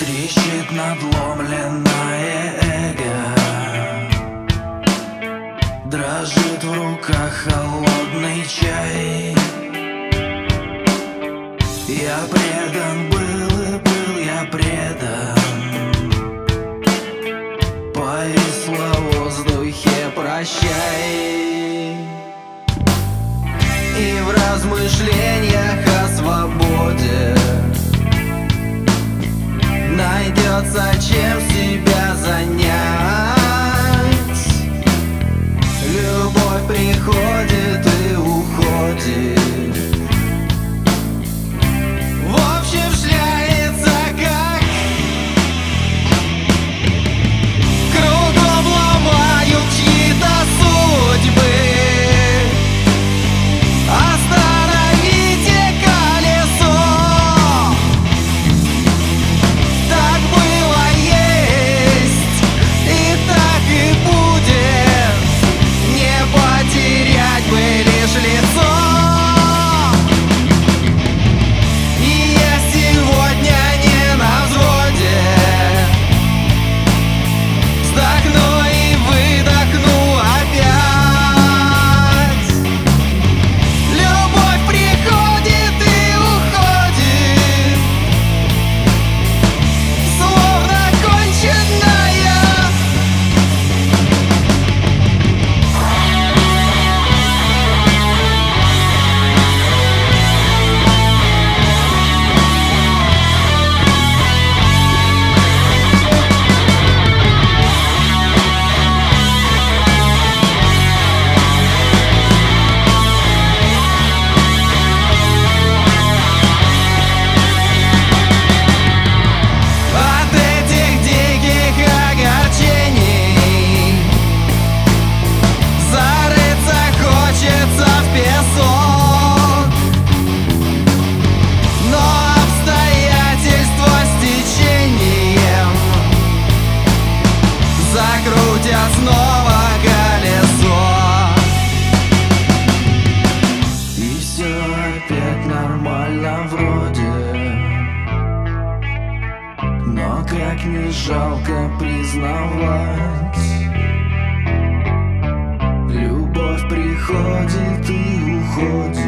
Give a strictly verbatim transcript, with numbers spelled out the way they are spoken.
Трещит надломленное эго, дрожит в руках холодный чай. Я предан был и был я предан. Повисло в воздухе прощай. И в размышлениях о свободе найдется чем себя занять. Любовь приходит и уходит. В общем, шляется как кругом ломают чьи-то судьбы. Остановите колесо. Так было, есть, и так и будет. Не потерять бы лишь лицо. И я сегодня не на взводе. Вздохну и выдохну опять. Любовь приходит и уходит, словно конченная. От этих диких огорчений зарыться хочется в песок. Но обстоятельства с течением закрутят снова колесо. И все опять нормально вроде. Но как не жалко признавать, любовь приходит и уходит.